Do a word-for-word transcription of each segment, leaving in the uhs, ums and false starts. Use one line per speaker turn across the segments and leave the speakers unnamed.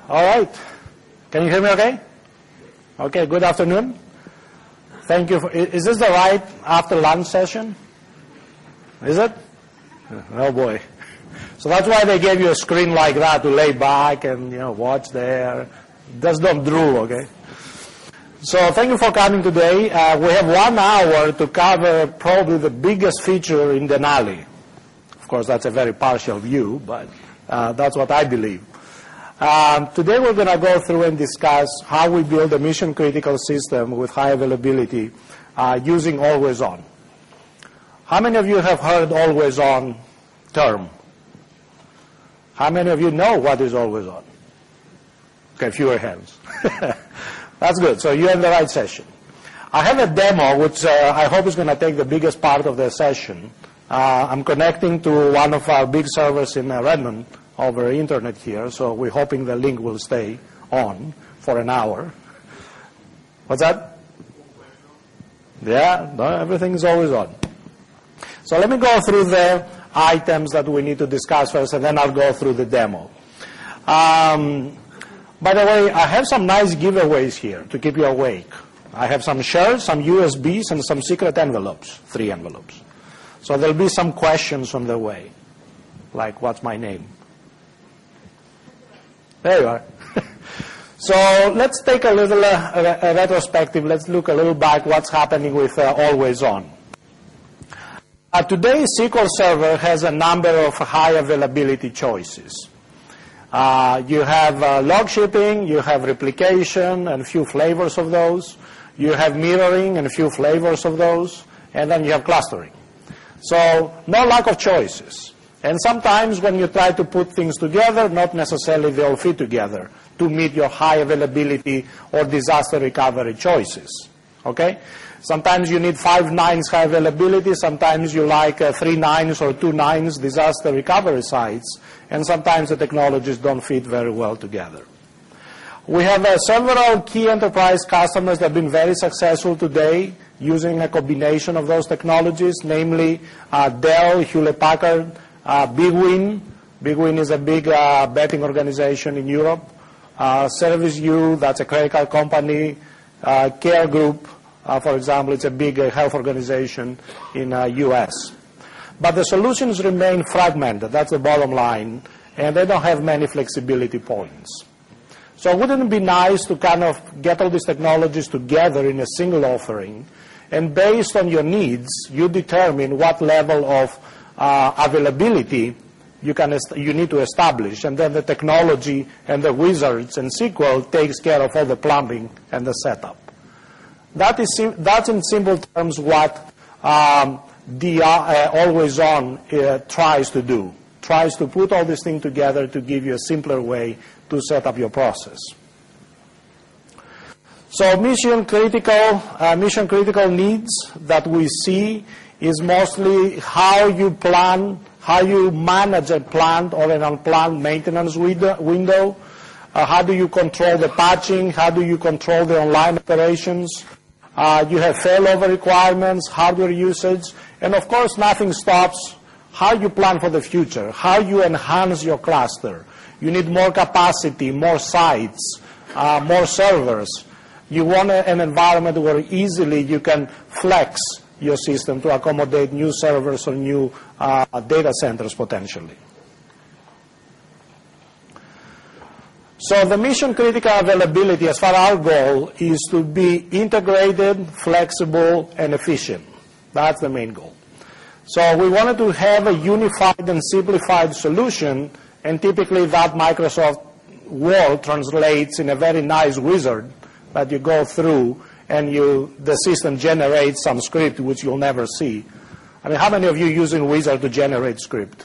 All right. Can you hear me okay? Okay, good afternoon. Thank you. For, is this the right after lunch session? Is it? Oh boy. So that's why they gave you a screen like that to lay back and, you know, watch there. Just don't drool, okay? So thank you for coming today. Uh, we have one hour to cover probably the biggest feature in Denali. Of course, that's a very partial view, but uh, that's what I believe. Um, today we're going to go through and discuss how we build a mission-critical system with high availability uh, using always-on. How many of you have heard always-on term? How many of you know what is always-on? Okay, fewer hands. That's good. So you're in the right session. I have a demo which uh, I hope is going to take the biggest part of the session. Uh, I'm connecting to one of our big servers in uh, Redmond over internet here, so we're hoping the link will stay on for an hour. What's that? Yeah, no, everything is always on. So let me go through the items that we need to discuss first, and then I'll go through the demo. Um, by the way, I have some nice giveaways here to keep you awake. I have some shirts, some U S Bs, and some secret envelopes, three envelopes. So there'll be some questions on the way, like what's my name? There you are. So let's take a little uh, a, a retrospective. Let's look a little back what's happening with uh, Always On. Uh, today, S Q L Server has a number of high availability choices. Uh, you have uh, log shipping, you have replication and a few flavors of those. You have mirroring and a few flavors of those. And then you have clustering. So no lack of choices. And sometimes when you try to put things together, not necessarily they all fit together to meet your high availability or disaster recovery choices. Okay? Sometimes you need five nines high availability, sometimes you like uh, three nines or two nines disaster recovery sites, and sometimes the technologies don't fit very well together. We have uh, several key enterprise customers that have been very successful today using a combination of those technologies, namely uh, Dell, Hewlett-Packard, uh, BigWin. BigWin is a big uh, betting organization in Europe. Uh, ServiceU, that's a credit card company. Uh, Care Group, Uh, for example, it's a big uh, health organization in the uh, U S But the solutions remain fragmented. That's the bottom line. And they don't have many flexibility points. So wouldn't it be nice to kind of get all these technologies together in a single offering? And based on your needs, you determine what level of uh, availability you, can you need to establish. And then the technology and the wizards and S Q L takes care of all the plumbing and the setup. That is, that's in simple terms what um, the uh, Always On uh, tries to do, tries to put all these things together to give you a simpler way to set up your process. So mission critical, uh, mission critical needs that we see is mostly how you plan, how you manage a planned or an unplanned maintenance window. Uh, how do you control the patching? How do you control the online operations? Uh, you have failover requirements, hardware usage, and of course nothing stops how you plan for the future, how you enhance your cluster. You need more capacity, more sites, uh, more servers. You want a, an environment where easily you can flex your system to accommodate new servers or new uh, data centers potentially. So the mission-critical availability, as far as our goal, is to be integrated, flexible, and efficient. That's the main goal. So we wanted to have a unified and simplified solution, and typically that Microsoft Word translates in a very nice wizard that you go through, and you, the system generates some script which you'll never see. I mean, how many of you using wizard to generate script?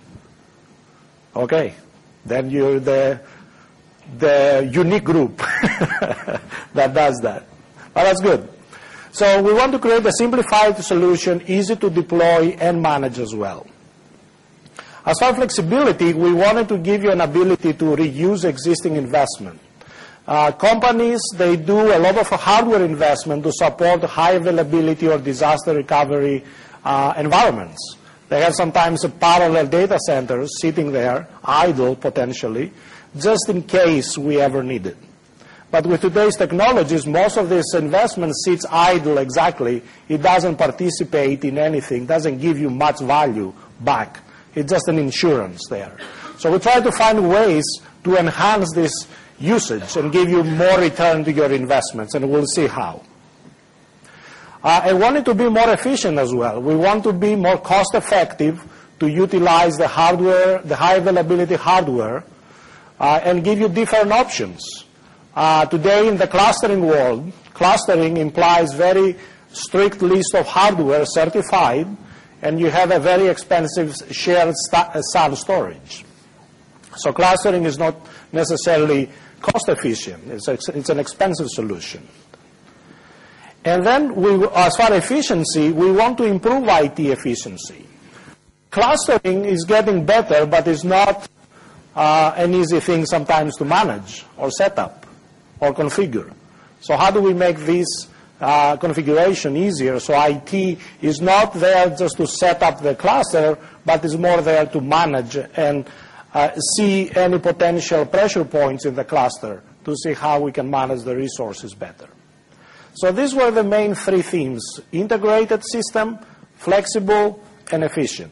Okay, then you're the the unique group that does that. But that's good. So we want to create a simplified solution, easy to deploy and manage as well. As far as flexibility, we wanted to give you an ability to reuse existing investment. Uh, companies, they do a lot of hardware investment to support high availability or disaster recovery uh, environments. They have sometimes a parallel data centers sitting there, idle potentially, just in case we ever need it. But with today's technologies, most of this investment sits idle exactly. It doesn't participate in anything, doesn't give you much value back. It's just an insurance there. So we try to find ways to enhance this usage and give you more return to your investments, and we'll see how. Uh, I want it to be more efficient as well. We want to be more cost-effective to utilize the hardware, the high-availability hardware, uh, and give you different options. Uh, today in the clustering world, clustering implies very strict list of hardware certified, and you have a very expensive shared st- S A N storage. So clustering is not necessarily cost-efficient. It's, a, it's an expensive solution. And then, we, as far as efficiency, we want to improve I T efficiency. Clustering is getting better, but it's not uh, an easy thing sometimes to manage or set up or configure. So how do we make this uh, configuration easier so I T is not there just to set up the cluster, but is more there to manage and uh, see any potential pressure points in the cluster to see how we can manage the resources better. So these were the main three themes: integrated system, flexible, and efficient.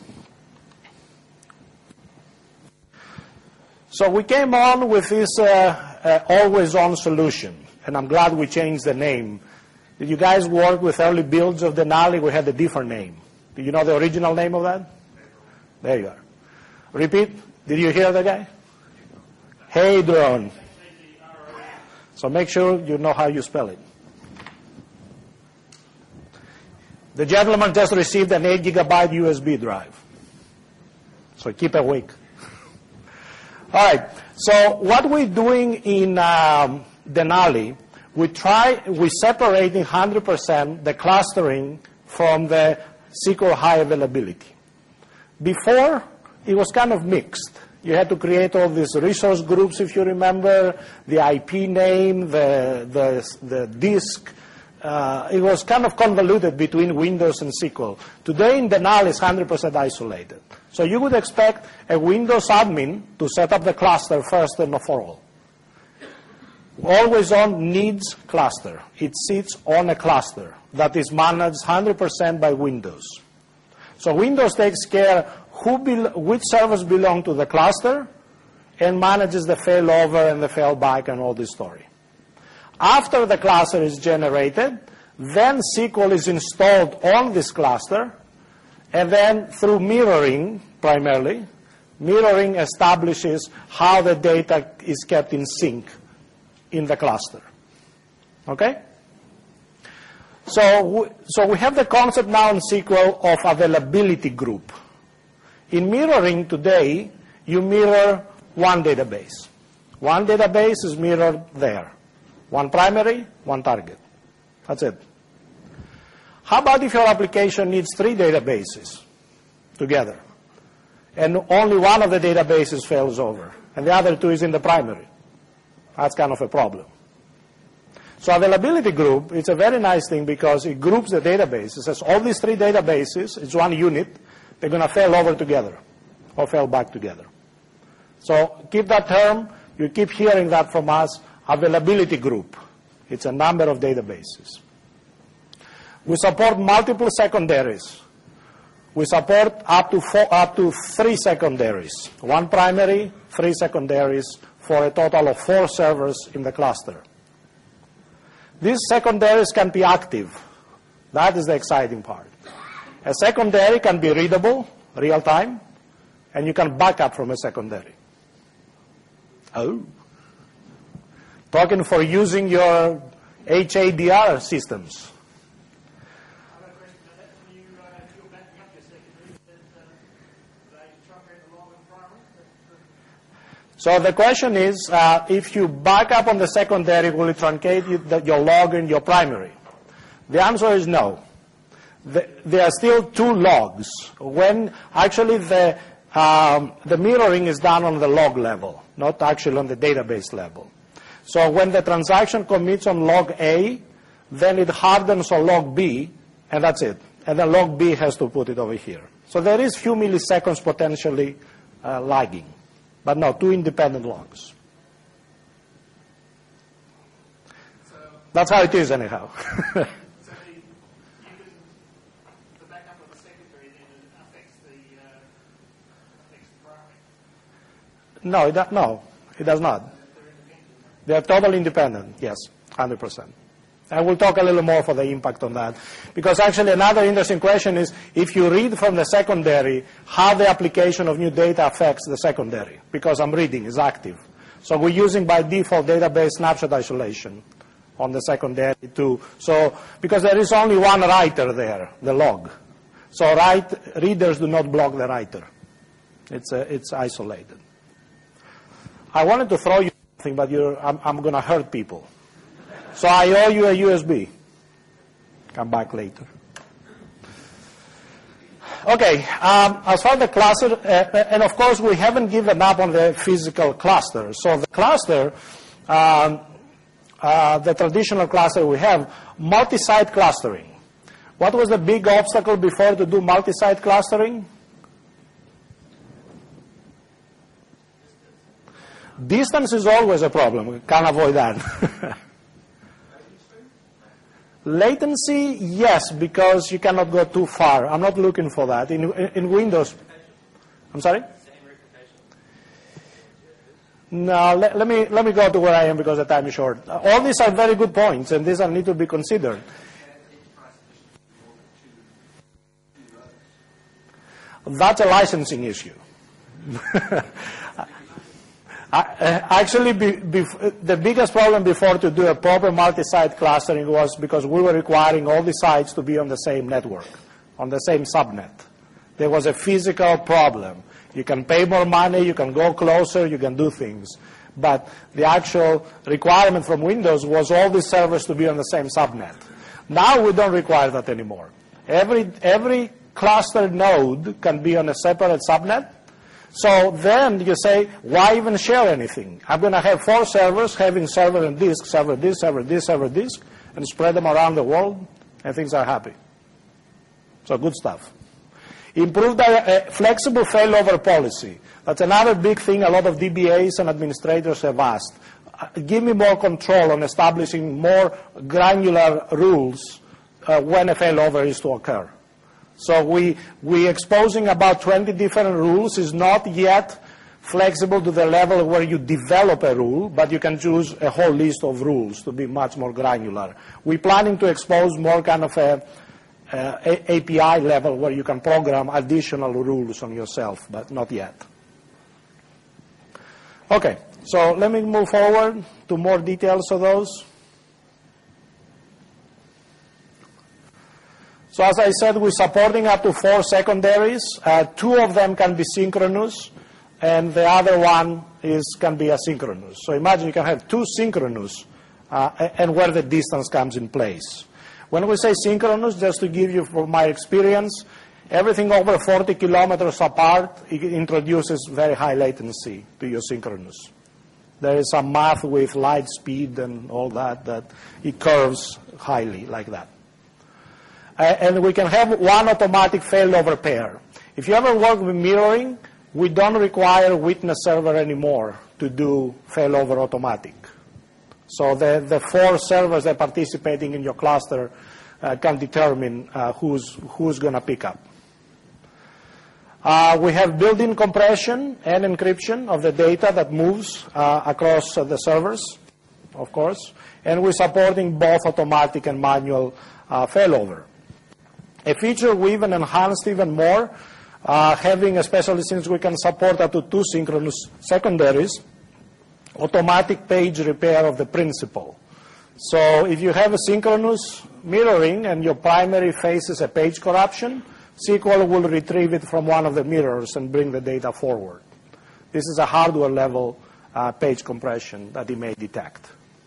So we came on with this uh, uh, always-on solution, and I'm glad we changed the name. Did you guys work with early builds of Denali? We had a different name. Do you know the original name of that? There you are. Repeat. Did you hear the guy? Hadron. So make sure you know how you spell it. The gentleman just received an eight gigabyte U S B drive. So keep awake. All right. So what we're doing in um, Denali, we try, we separating one hundred percent the clustering from the S Q L high availability. Before, it was kind of mixed. You had to create all these resource groups, if you remember, the I P name, the, the, the disk. Uh, it was kind of convoluted between Windows and S Q L. Today in Denali it's one hundred percent isolated. So you would expect a Windows admin to set up the cluster first and for all. Always on needs cluster. It sits on a cluster that is managed one hundred percent by Windows. So Windows takes care who be, which servers belong to the cluster and manages the failover and the failback and all this story. After the cluster is generated, then S Q L is installed on this cluster, and then through mirroring, primarily, mirroring establishes how the data is kept in sync in the cluster. Okay? So, we, so we have the concept now in S Q L of availability group. In mirroring today, you mirror one database. One database is mirrored there. One primary, one target. That's it. How about if your application needs three databases together, and only one of the databases fails over, and the other two is in the primary? That's kind of a problem. So availability group, it's a very nice thing because it groups the databases. It says all these three databases, it's one unit, they're going to fail over together or fail back together. So keep that term. You keep hearing that from us. Availability group. It's a number of databases. We support multiple secondaries. We support up to four, up to three secondaries. One primary, three secondaries, for a total of four servers in the cluster. These secondaries can be active. That is the exciting part. A secondary can be readable, real time, and you can back up from a secondary. Oh. Talking for using your H A D R systems. So the question is, uh, if you back up on the secondary, will it truncate you, the, your log in your primary? The answer is no. The, there are still two logs. When actually the, um, the mirroring is done on the log level, not actually on the database level. So when the transaction commits on log A, then it hardens on log B, and that's it. And then log B has to put it over here. So there is few milliseconds potentially uh, lagging, but no, two independent logs.
So
that's how it is anyhow.
So the, you can, the backup of the secondary then affects the, uh, affects the primary?
no, it do, no, it does not.
They're independent.
They are totally independent, yes, one hundred percent. And we'll talk a little more for the impact on that. Because actually another interesting question is, if you read from the secondary, how the application of new data affects the secondary. Because I'm reading, it's active. So we're using by default database snapshot isolation on the secondary too. So, because there is only one writer there, the log. So write, readers do not block the writer. It's, uh, it's isolated. I wanted to throw you something, but you're, I'm, I'm going to hurt people. So I owe you a U S B. Come back later. Okay, um, as far as the cluster, uh, and of course we haven't given up on the physical cluster. So the cluster, um, uh, the traditional cluster we have, multi-site clustering. What was the big obstacle before to do multi-site clustering? Distance is always a problem. We can't avoid that. Latency, yes, because you cannot go too far. I'm not looking for that. In, in Windows, I'm sorry? No, let, let, me, let me go to where I am because the time is short. All these are very good points, and these are need to be considered. That's a licensing issue. Actually, be, be, the biggest problem before to do a proper multi-site clustering was because we were requiring all the sites to be on the same network, on the same subnet. There was a physical problem. You can pay more money, you can go closer, you can do things. But the actual requirement from Windows was all the servers to be on the same subnet. Now we don't require that anymore. Every, every clustered node can be on a separate subnet. So then you say, why even share anything? I'm going to have four servers having server and disk, server disk, server disk, server disk, and spread them around the world, and things are happy. So good stuff. Improved uh, flexible failover policy. That's another big thing a lot of D B As and administrators have asked. Uh, give me more control on establishing more granular rules uh, when a failover is to occur. So we, we exposing about twenty different rules is not yet flexible to the level where you develop a rule, but you can choose a whole list of rules to be much more granular. We're planning to expose more kind of a, uh, a API level where you can program additional rules on yourself, but not yet. Okay, so let me move forward to more details of those. So as I said, we're supporting up to four secondaries. Uh, two of them can be synchronous, and the other one is can be asynchronous. So imagine you can have two synchronous, uh, and where the distance comes in place. When we say synchronous, just to give you from my experience, everything over forty kilometers apart, it introduces very high latency to your synchronous. There is some math with light speed and all that, that it curves highly like that. Uh, and we can have one automatic failover pair. If you ever work with mirroring, we don't require witness server anymore to do failover automatic. So the, the four servers that are participating in your cluster uh, can determine uh, who's, who's going to pick up. Uh, we have built-in compression and encryption of the data that moves uh, across uh, the servers, of course. And we're supporting both automatic and manual uh, failover. A feature we even enhanced even more, uh, having, especially since we can support up to two synchronous secondaries, automatic page repair of the principal. So if you have a synchronous mirroring and your primary faces a page corruption, S Q L will retrieve it from one of the mirrors and bring the data forward. This is a hardware level uh, page compression that it may detect.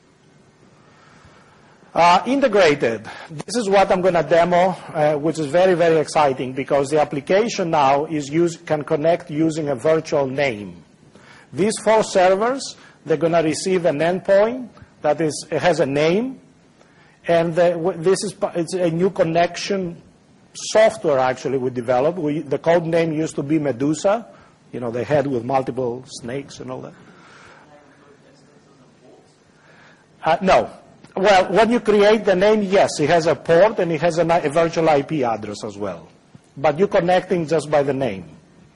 Uh, integrated. This is what I'm going to demo, uh, which is very, very exciting because the application now is use, can connect using a virtual name. These four servers, they're going to receive an endpoint that is, it has a name, and the, this is it's a new connection software actually we developed. We, the code name used to be Medusa, you know, the head with multiple snakes and all that. Uh, no. Well, when you create the name, yes, it has a port and it has a, a virtual I P address as well. But you're connecting just by the name.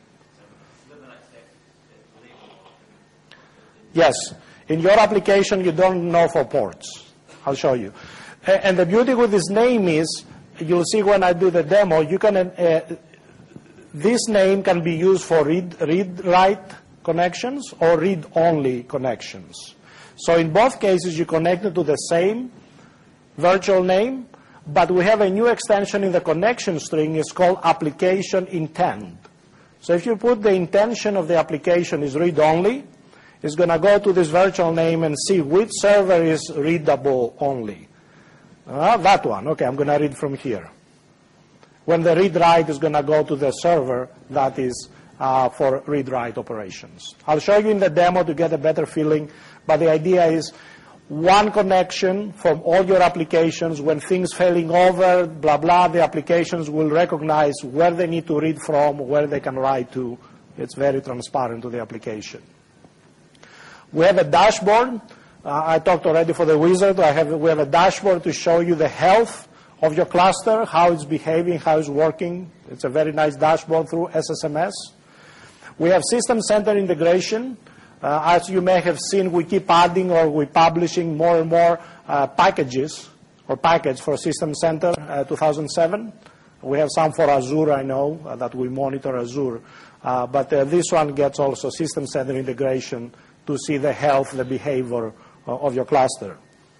Yes. In your application, you don't know for ports. I'll show you. And the beauty with this name is, you'll see when I do the demo, you can, uh, this name can be used for read, read-write connections or read-only connections. So in both cases, you connect it to the same virtual name, but we have a new extension in the connection string. It's called application intent. So if you put the intention of the application is read-only, it's going to go to this virtual name and see which server is readable only. Uh, that one. Okay, I'm going to read from here. When the read-write is going to go to the server that is uh, for read-write operations. I'll show you in the demo to get a better feeling, but the idea is one connection from all your applications. When things failing over, blah, blah, the applications will recognize where they need to read from, where they can write to. It's very transparent to the application. We have a dashboard. Uh, I talked already for the wizard. I have, we have a dashboard to show you the health of your cluster, how it's behaving, how it's working. It's a very nice dashboard through S S M S. We have System Center integration. Uh, as you may have seen, we keep adding or we're publishing more and more uh, packages or package for System Center uh, two thousand seven. We have some for Azure, I know, uh, that we monitor Azure. Uh, but uh, this one gets also System Center integration to see the health, the behavior uh, of your cluster.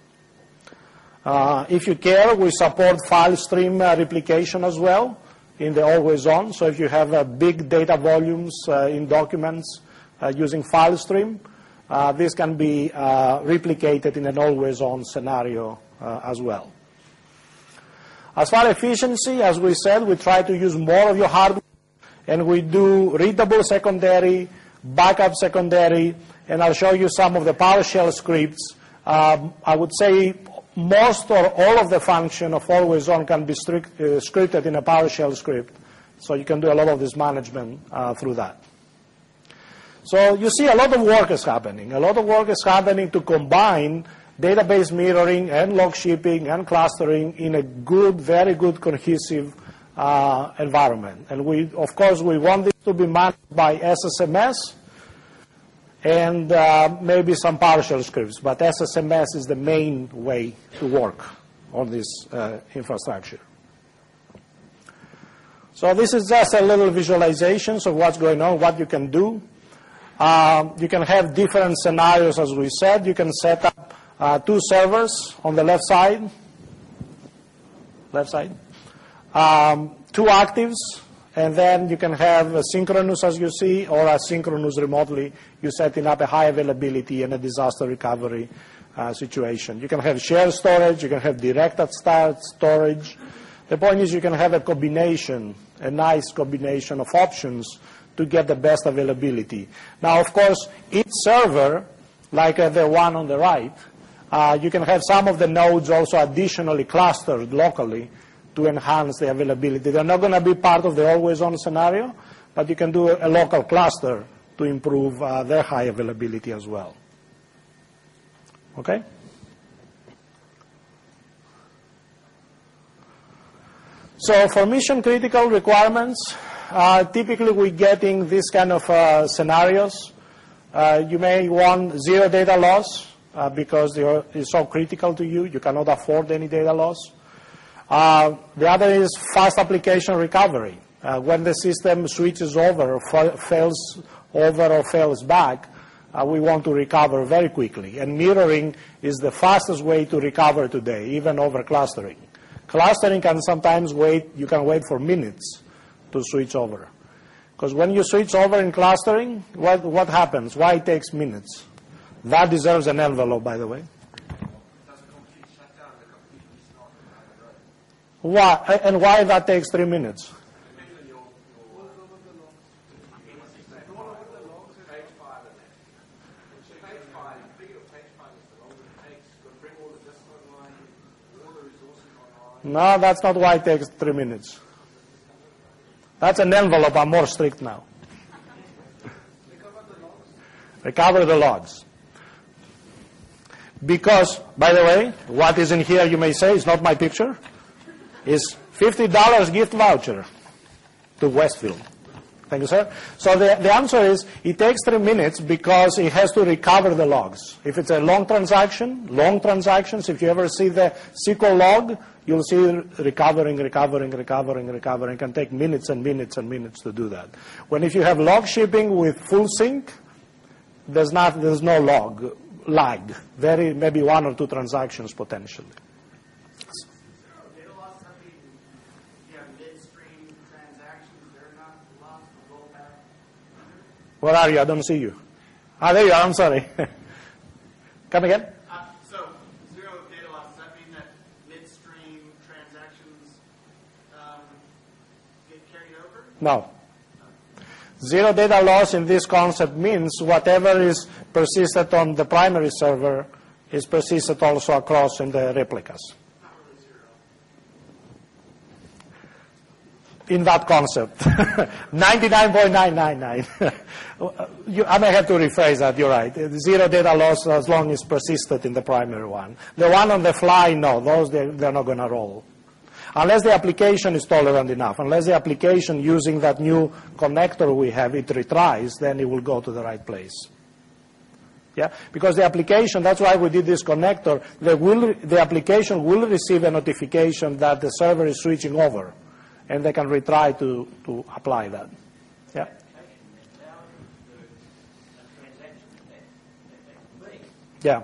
Uh, if you care, we support file stream uh, replication as well in the always on. So if you have uh, big data volumes uh, in documents uh, using file stream, uh, this can be uh, replicated in an always on scenario uh, as well. As far as efficiency, as we said, we try to use more of your hardware, and we do readable secondary, backup secondary, and I'll show you some of the PowerShell scripts. Um, I would say most or all of the function of always on can be strict, uh, scripted in a PowerShell script. So you can do a lot of this management uh, through that. So you see a lot of work is happening. A lot of work is happening to combine database mirroring and log shipping and clustering in a good, very good cohesive uh, environment. And we, of course, we want this to be managed by S S M S and uh, maybe some PowerShell scripts, but S S M S is the main way to work on this uh, infrastructure. So this is just a little visualizations of what's going on, what you can do. Um, you can have different scenarios, as we said. You can set up uh, two servers on the left side, left side, um, two actives, and then you can have asynchronous, as you see, or asynchronous remotely. You're setting up a high availability and a disaster recovery uh, situation. You can have shared storage. You can have direct at start storage. The point is you can have a combination, a nice combination of options to get the best availability. Now, of course, each server, like uh, the one on the right, uh, you can have some of the nodes also additionally clustered locally to enhance the availability. They're not going to be part of the always-on scenario, but you can do a, a local cluster to improve uh, their high availability as well. Okay? So for mission-critical requirements, uh, typically we're getting this kind of uh, scenarios. Uh, you may want zero data loss uh, because it's so critical to you. You cannot afford any data loss. Uh, the other is fast application recovery. Uh, when the system switches over, or fa fails over or fails back, uh, we want to recover very quickly. And mirroring is the fastest way to recover today, even over clustering. Clustering can sometimes wait, you can wait for minutes to switch over. Because when you switch over in clustering, what, what happens? Why it takes minutes? That deserves an envelope, by the way. Why, and why that takes three minutes? No, that's not why it takes three minutes. That's an envelope. I'm more strict now.
Recover the logs.
Recover the logs. Because, by the way, what is in here, you may say, is not my picture, is fifty dollars gift voucher to Westfield. Thank you, sir. So the, the answer is it takes three minutes because it has to recover the logs. If it's a long transaction, long transactions, if you ever see the S Q L log, you'll see recovering, recovering, recovering, recovering. It can take minutes and minutes and minutes to do that. When if you have log shipping with full sync, there's not, there's no log, lag. Very, maybe one or two transactions potentially.
Data loss, I mean, if you have midstream transactions, they're not lost or rolled back.
Where are you? I don't see you. Ah, there you are. I'm sorry. Come again?
Uh, so, zero data loss, does that mean that midstream transactions um, get carried over?
No. Zero data loss in this concept means whatever is persisted on the primary server is persisted also across in the replicas.
Not really zero.
In that concept. ninety-nine point nine nine nine. You, I may have to rephrase that, you're right. Zero data loss as long as persisted in the primary one. The one on the fly, no, those they're, they're not going to roll. Unless the application is tolerant enough, unless the application using that new connector we have, it retries, then it will go to the right place. Yeah, because the application, that's why we did this connector, they will, the application will receive a notification that the server is switching over, and they can retry to, to apply that. Yeah. Yeah.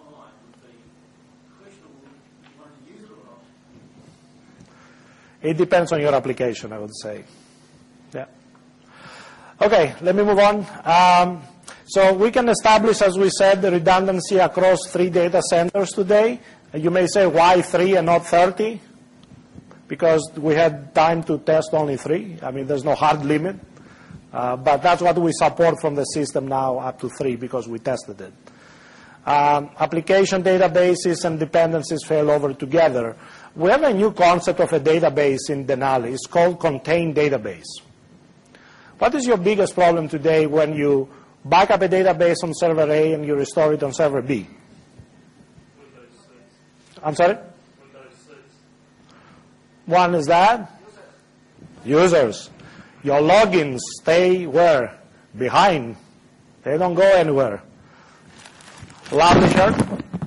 It depends on your application, I would say. Yeah. Okay, let me move on. Um, so we can establish, as we said, the redundancy across three data centers today. You may say, why three and not thirty? Because we had time to test only three. I mean, there's no hard limit. Uh, but that's what we support from the system now, up to three, because we tested it. Um, application databases and dependencies fail over together. We have a new concept of a database in Denali. It's called contained database. What is your biggest problem today when you back up a database on server A and you restore it on server B?
Windows six.
I'm sorry?
Windows six.
One is that? Users. Your logins stay where? Behind. They don't go anywhere. Loudly, sir.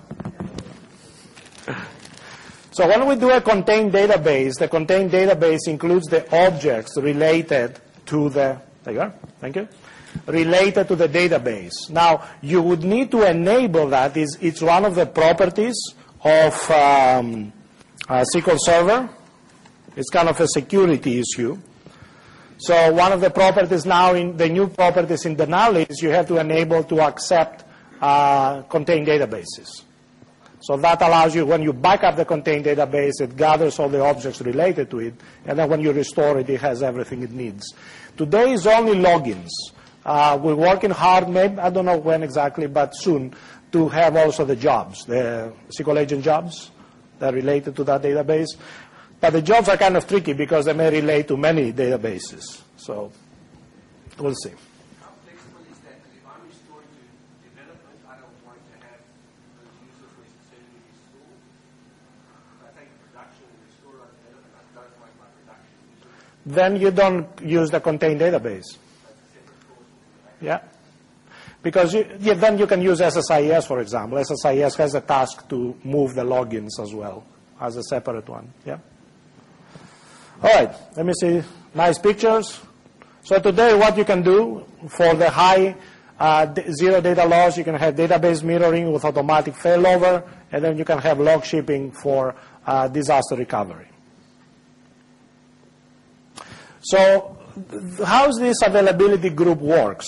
So when we do a contained database, the contained database includes the objects related to the, there you are, thank you, related to the database. Now, you would need to enable that. It's, it's one of the properties of um, a S Q L Server. It's kind of a security issue. So one of the properties now, in the new properties in Denali is you have to enable to accept uh, contained databases. So that allows you, when you back up the contained database, it gathers all the objects related to it, and then when you restore it, it has everything it needs. Today is only logins. Uh, we're working hard, maybe, I don't know when exactly, but soon, to have also the jobs, the S Q L agent jobs that are related to that database. But the jobs are kind of tricky because they may relate to many databases. So we'll see.
How flexible is that? If I'm restoring to development, I don't want to have those users necessarily restored. If I take production and restore on development, I don't want my production users.
Then you don't use the contained database. Yeah. Because you, yeah, then you can use S S I S, for example. S S I S has a task to move the logins as well as a separate one. Yeah. All right. Let me see. Nice pictures. So today what you can do for the high uh, zero data loss, you can have database mirroring with automatic failover, and then you can have log shipping for uh, disaster recovery. So how this availability group works?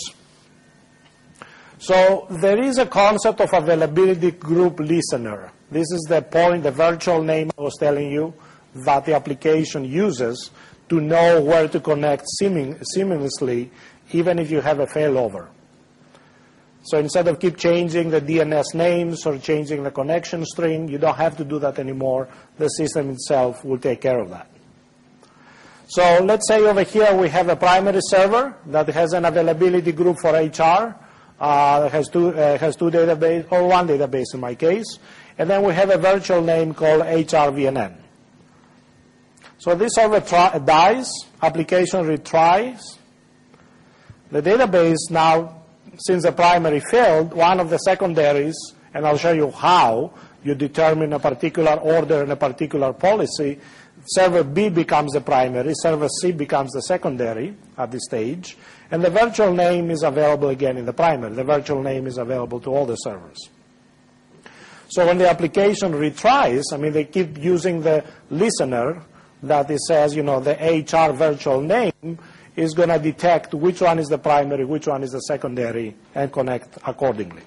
So there is a concept of availability group listener. This is the point, the virtual name I was telling you, that the application uses to know where to connect seamlessly, even if you have a failover. So instead of keep changing the D N S names or changing the connection string, you don't have to do that anymore. The system itself will take care of that. So let's say over here we have a primary server that has an availability group for H R, uh, that has two, uh, has two database, or one database in my case, and then we have a virtual name called H R V N N. So this server try, dies, application retries. The database now, since the primary failed, one of the secondaries, and I'll show you how you determine a particular order and a particular policy, server B becomes the primary, server C becomes the secondary at this stage, and the virtual name is available again in the primary. The virtual name is available to all the servers. So when the application retries, I mean, they keep using the listener that it says, you know, the H R virtual name is going to detect which one is the primary, which one is the secondary, and connect accordingly.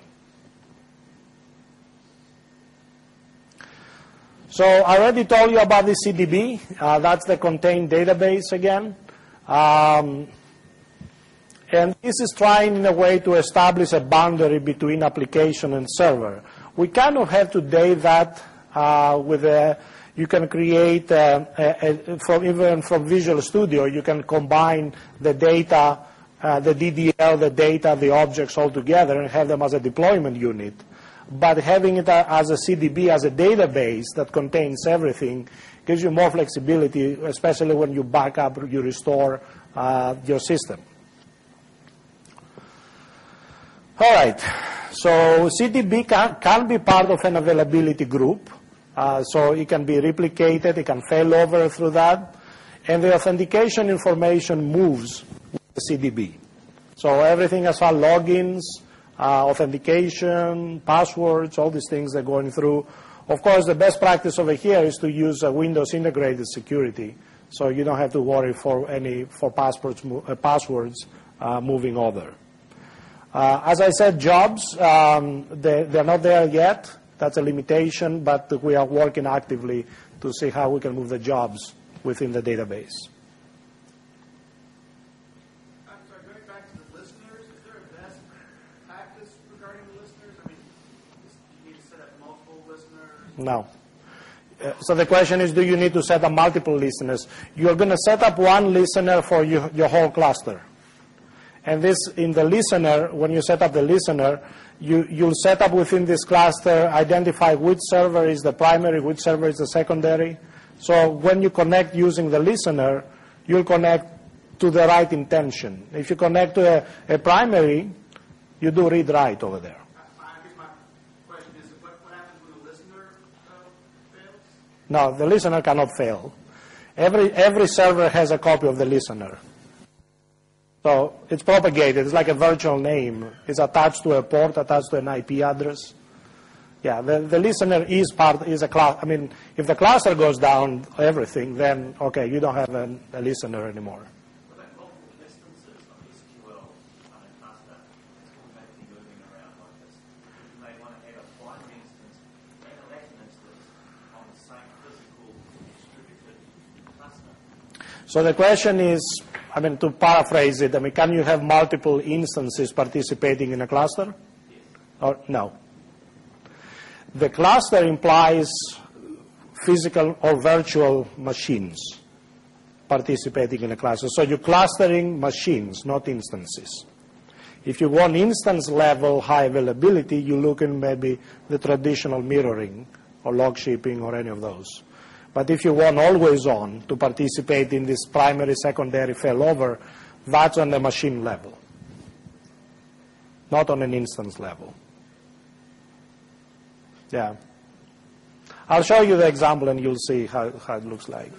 So I already told you about the C D B. Uh, that's the contained database again. Um, and this is trying in a way to establish a boundary between application and server. We kind of have today that uh, with a, you can create, uh, a, a, from, even from Visual Studio, you can combine the data, uh, the D D L, the data, the objects all together and have them as a deployment unit. But having it as a C D B, as a database that contains everything, gives you more flexibility, especially when you back up, you restore uh, your system. All right, so C D B can, can be part of an availability group. Uh, so it can be replicated, it can fail over through that. And the authentication information moves with the C D B. So everything as far as logins, Uh, authentication, passwords, all these things they're going through. Of course, the best practice over here is to use a Windows integrated security, so you don't have to worry for any for passwords uh, passwords uh, moving over. Uh, as I said, jobs um, they, they're not there yet. That's a limitation, but we are working actively to see how we can move the jobs within the database. No. Uh, so the question is, do you need to set up multiple listeners? You're going to set up one listener for you, your whole cluster. And this, in the listener, when you set up the listener, you, you'll set up within this cluster, identify which server is the primary, which server is the secondary. So when you connect using the listener, you'll connect to the right intention. If you connect to a, a primary, you do read-write over there. No, the listener cannot fail. Every, every server has a copy of the listener. So it's propagated. It's like a virtual name. It's attached to a port, attached to an I P address. Yeah, the, the listener is part, is a class. I mean, if the cluster goes down, everything, then, okay, you don't have a, a listener anymore.
What about multiple instances of S Q L on a cluster? It's automatically moving around like this. You may want to have a primary instance and a Latin instance on the same physical distributed cluster.
So the question is, I mean, to paraphrase it, I mean, can you have multiple instances participating in a cluster?
Yes.
Or no? The cluster implies physical or virtual machines participating in a cluster. So you're clustering machines, not instances. If you want instance level high availability, you look in maybe the traditional mirroring or log shipping or any of those. But if you want always on to participate in this primary, secondary failover, that's on the machine level, not on an instance level. Yeah. I'll show you the example and you'll see how, how it looks like.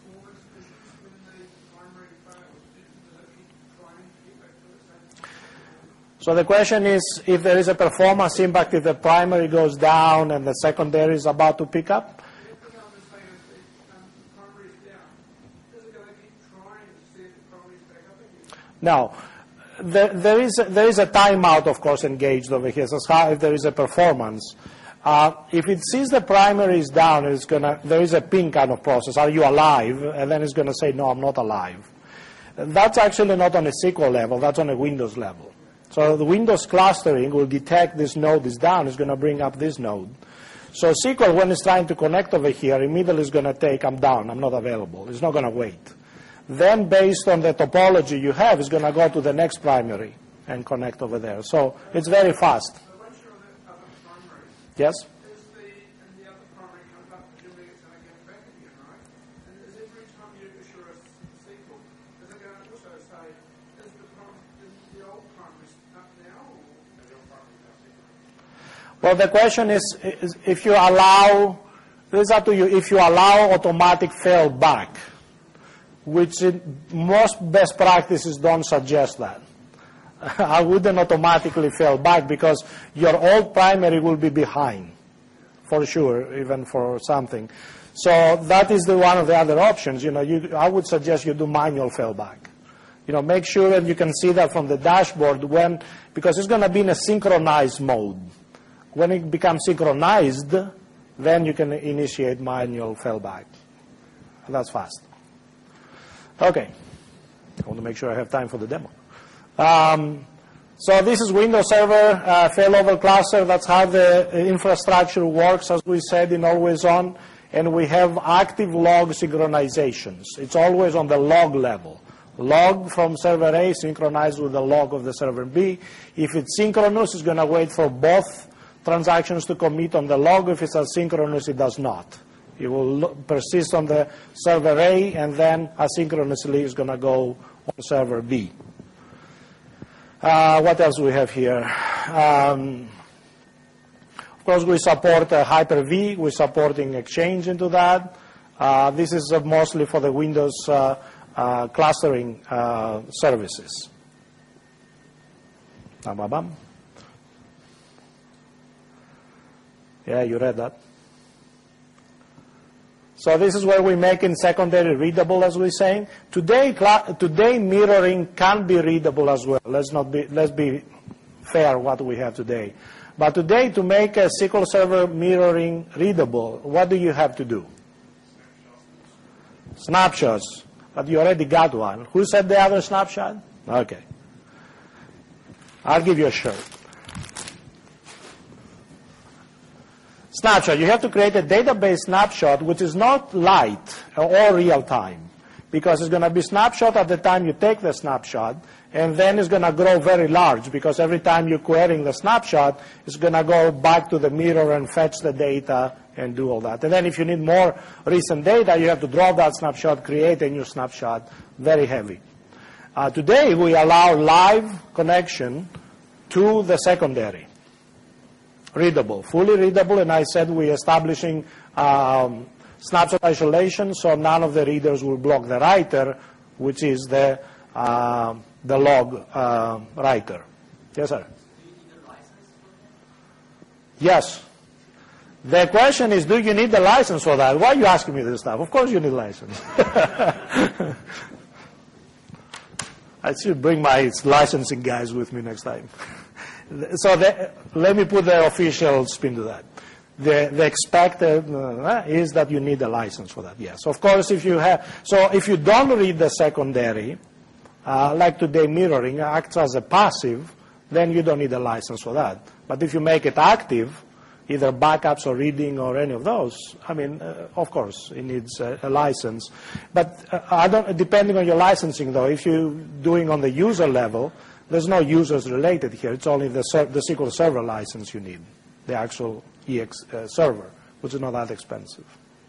So the question is, if there is a performance impact, if the primary goes down and the secondary is about to pick up? No. There, there, is a, there is a timeout, of course, engaged over here. So how, if there is a performance. Uh, if it sees the primary is down, it's gonna, there is a ping kind of process. Are you alive? And then it's going to say, no, I'm not alive. That's actually not on a S Q L level. That's on a Windows level. So the Windows clustering will detect this node is down. It's going to bring up this node. So S Q L, when it's trying to connect over here, immediately is going to take, I'm down, I'm not available. It's not going to wait. then based on the topology you have, it's going to go to the next primary and connect over there. So it's very fast.
So once you're on the other primary,
Yes?
is the, and the other primary comes up, presumably it's going to get back again, right? And is every time you issue a s- sequel, is it going to also say, is the, prim, is the old primary up now, or is the old primary now sequel?
Well, the question is, is if you allow, this is up to you, if you allow automatic fail back, which in most best practices don't suggest that. I wouldn't automatically fail back because your old primary will be behind, for sure, even for something. So that is the one of the other options. You know, you, I would suggest you do manual failback. You know, make sure that you can see that from the dashboard when, because it's going to be in a synchronized mode. When it becomes synchronized, then you can initiate manual failback. And that's fast. Okay. I want to make sure I have time for the demo. Um, so this is Windows Server uh, failover cluster. That's how the uh, infrastructure works, as we said, in Always On. And we have active log synchronizations. It's always on the log level. Log from server A synchronized with the log of the server B. If it's synchronous, it's going to wait for both transactions to commit on the log. If it's asynchronous, it does not. It will persist on the server A, and then asynchronously it's going to go on server B. Uh, what else do we have here? Um, of course, we support uh, Hyper-V. We're supporting Exchange into that. Uh, this is uh, mostly for the Windows uh, uh, clustering uh, services. Bam, bam, bam. Yeah, you read that. So this is where we make in secondary readable, as we're saying. Today, today mirroring can be readable as well. Let's not be, let's be fair what we have today. But today, to make a S Q L Server mirroring readable, what do you have to do? Snapshots. But you already got one. Who said the other snapshot? Okay. I'll give you a shirt. Snapshot. You have to create a database snapshot which is not light or real time, because it's going to be snapshot at the time you take the snapshot, and then it's going to grow very large because every time you're querying the snapshot, it's going to go back to the mirror and fetch the data and do all that. And then if you need more recent data, you have to drop that snapshot, create a new snapshot, very heavy. Uh, today, we allow live connection to the secondary. Readable, fully readable, and I said we're establishing um, snapshot isolation, so none of the readers will block the writer, which is the uh, the log uh, writer. Yes, sir.
Do you need a license for that?
Yes. The question is, do you need the license for that? Why are you asking me this stuff? Of course you need a license. I should bring my licensing guys with me next time. So the, let me put the official spin to that. The, the expected uh, is that you need a license for that, yes. Of course, if you have, so if you don't read the secondary, uh, like today mirroring acts as a passive, then you don't need a license for that. But if you make it active, either backups or reading or any of those, I mean, uh, of course, it needs a, a license. But uh, I don't, depending on your licensing, though, if you're doing on the user level, there's no users related here. It's only the, ser the S Q L Server license you need, the actual E X uh, server, which is not that expensive.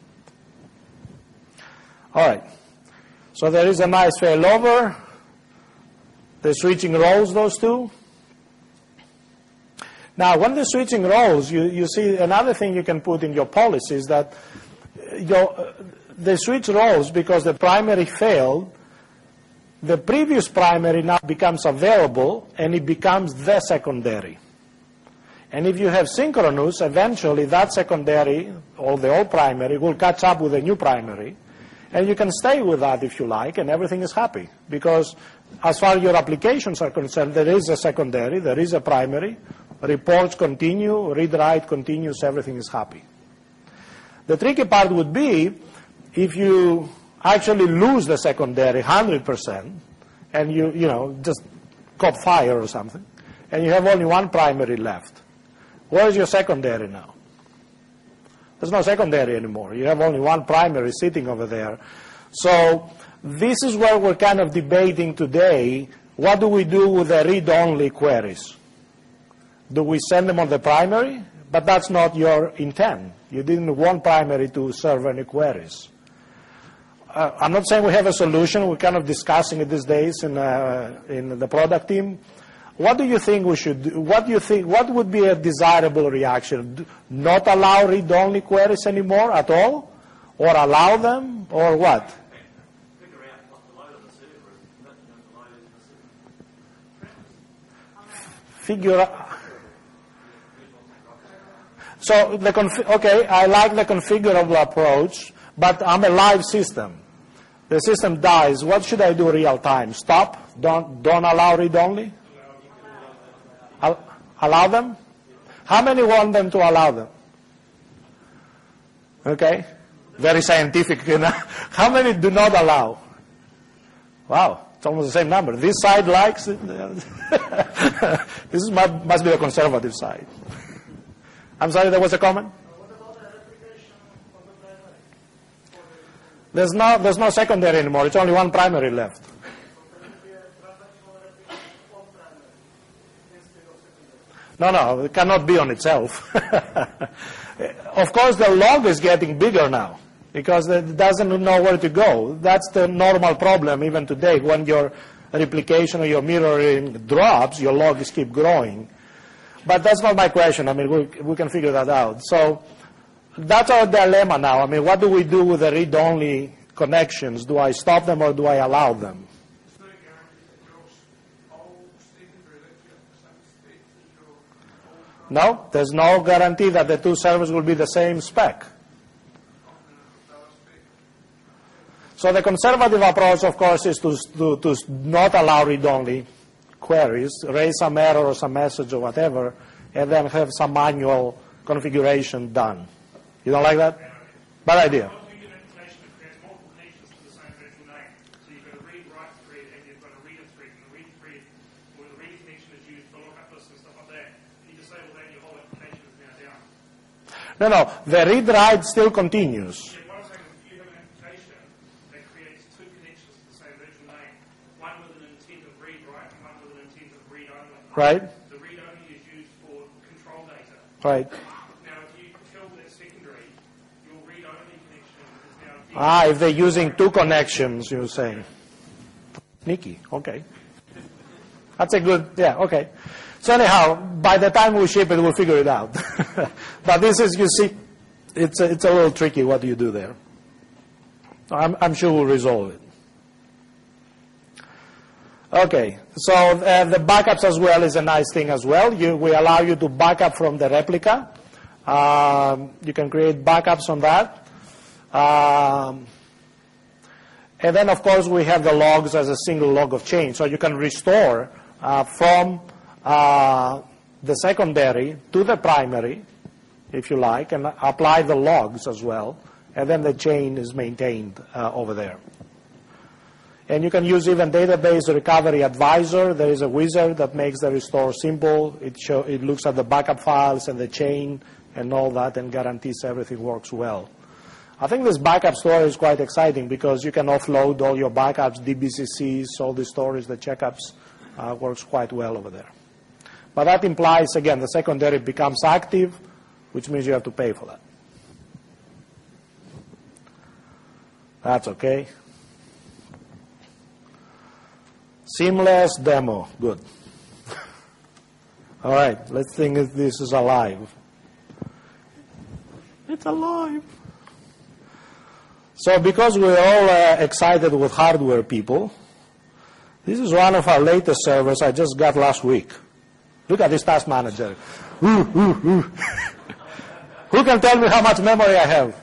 All right. So there is a nice failover. The switching roles, those two. Now, when the switching roles, you, you see another thing you can put in your policy is that your, uh, the switch roles, because the primary failed, the previous primary now becomes available, and it becomes the secondary. And if you have synchronous, eventually that secondary, or the old primary, will catch up with the new primary, and you can stay with that if you like, and everything is happy. Because as far as your applications are concerned, there is a secondary, there is a primary, reports continue, read-write continues, everything is happy. The tricky part would be if you actually lose the secondary one hundred percent, and you, you know, just caught fire or something, and you have only one primary left. Where's your secondary now? There's no secondary anymore. You have only one primary sitting over there. So this is where we're kind of debating today. What do we do with the read-only queries? Do we send them on the primary? But that's not your intent. You didn't want primary to serve any queries. Uh, I'm not saying we have a solution. We're kind of discussing it these days in, uh, in the product team. What do you think we should do? What do you think? What would be a desirable reaction? Do not allow read-only queries anymore at all, or allow them, or what?
Figure out what the load of the server is, and the load of the server.
Figure out. So the confi- okay, I like the configurable approach, but I'm a live system. The system dies. What should I do real time? Stop? Don't don't allow read-only? Al- allow them? How many want them to allow them? Okay, very scientific. You know? How many do not allow? Wow, it's almost the same number. This side likes it. This is, must, must be the conservative side. I'm sorry, there was a comment? There's no, there's no secondary anymore. It's only one primary left. No, no, it cannot be on itself. Of course, the log is getting bigger now because it doesn't know where to go. That's the normal problem even today. When your replication or your mirroring drops, your logs keep growing. But that's not my question. I mean, we, we can figure that out. So that's our dilemma now. I mean, what do we do with the read-only connections? Do I stop them or do I allow them?
There's no guarantee that your old secondary lets you have the same specs as your old primary.
No, there's no guarantee that the two servers will be the same spec. So the conservative approach, of course, is to, to, to not allow read-only queries, raise some error or some message or whatever, and then have some manual configuration done. You don't like that? Bad idea.
Well, you get an application that creates multiple connections to the same virtual name. So you've got a read-write thread and you've got a reader thread, and the read thread or the reader connection is used for lookup lists and stuff like that. You disable that and your whole application is now down.
No, no, the read-write still continues.
Yeah, what I'm saying is if you have an application that creates two connections to the same virtual name, one with an intent of read-write and one with an intent of read-only.
Right?
The read-only is used for control data.
Right.
Now, if you kill that secondary, your read-only connection is now dead.
Ah, if they're using two connections, you're saying. Sneaky, okay. That's a good, yeah, okay. So anyhow, by the time we ship it, we'll figure it out. But this is, you see, it's a, it's a little tricky. What do you do there? I'm, I'm sure we'll resolve it. Okay, so uh, the backups as well is a nice thing as well. You, we allow you to backup from the replica. Um, you can create backups on that. Um, and then, of course, we have the logs as a single log of change. So you can restore uh, from uh, the secondary to the primary, if you like, and apply the logs as well. And then the chain is maintained uh, over there. And you can use even Database Recovery Advisor. There is a wizard that makes the restore simple. It, show, it looks at the backup files and the chain and all that and guarantees everything works well. I think this backup story is quite exciting because you can offload all your backups, D B C Cs, all the stories, the checkups. Uh, works quite well over there. But that implies, again, the secondary becomes active, which means you have to pay for that. That's okay. Seamless demo, good. All right, let's think if this is alive. It's alive. So because we're all uh, excited with hardware people, this is one of our latest servers I just got last week. Look at this task manager. Ooh, ooh, ooh. Who can tell me how much memory I have?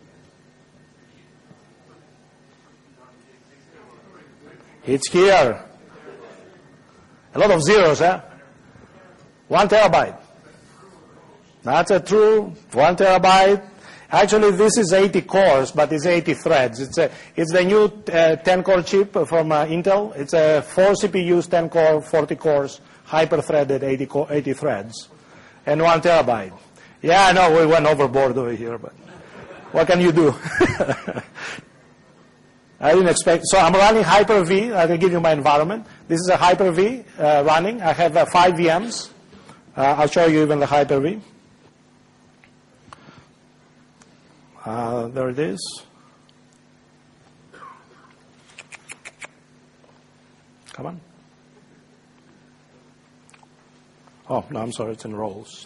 It's here. A lot of zeros, eh? One terabyte. That's a true one terabyte. Actually, this is eighty cores, but it's eighty threads. It's a, it's the new uh, ten core chip from uh, Intel. It's a four C P Us, ten core, forty cores, hyper-threaded eighty, core, eighty threads, and one terabyte. Yeah, I know we went overboard over here, but what can you do? I didn't expect, so I'm running Hyper-V. I will give you my environment. This is a Hyper-V uh, running. I have uh, five V Ms. Uh, I'll show you even the Hyper-V. Uh, there it is. Come on. Oh, no, I'm sorry, it's in rows.